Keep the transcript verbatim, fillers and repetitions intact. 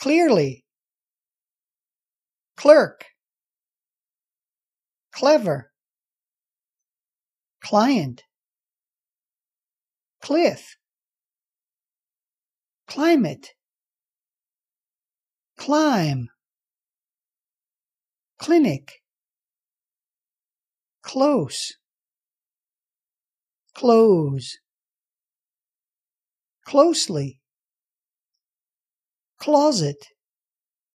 clearly, clerk, clever, client, cliff, climate, climb, clinic, close, close, closely, closet,